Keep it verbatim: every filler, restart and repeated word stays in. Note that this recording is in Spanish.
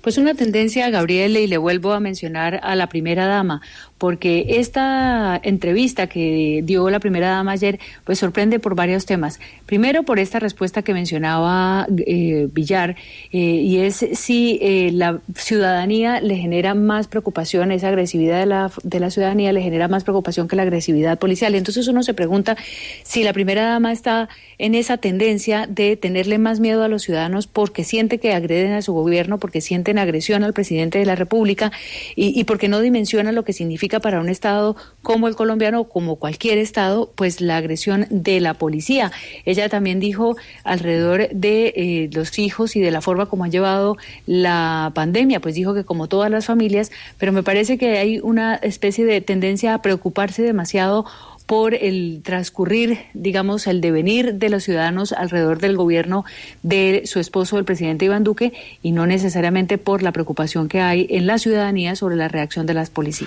Pues una tendencia, Gabriel, y le vuelvo a mencionar a la primera dama, porque esta entrevista que dio la primera dama ayer, pues sorprende por varios temas. Primero, por esta respuesta que mencionaba eh, Villar, eh, y es si eh, la ciudadanía le genera más preocupación, esa agresividad de la, de la ciudadanía le genera más preocupación que la agresividad policial. Entonces uno se pregunta si la primera dama está en esa tendencia de tenerle más miedo a los ciudadanos porque siente que agreden a su gobierno, porque sienten agresión al presidente de la República y, y porque no dimensiona lo que significa para un Estado como el colombiano, como cualquier Estado, pues la agresión de la policía. Ella también dijo alrededor de eh, los hijos y de la forma como han llevado la pandemia, pues dijo que como todas las familias, pero me parece que hay una especie de tendencia a preocuparse demasiado por el transcurrir, digamos, el devenir de los ciudadanos alrededor del gobierno de su esposo, el presidente Iván Duque, y no necesariamente por la preocupación que hay en la ciudadanía sobre la reacción de las policías.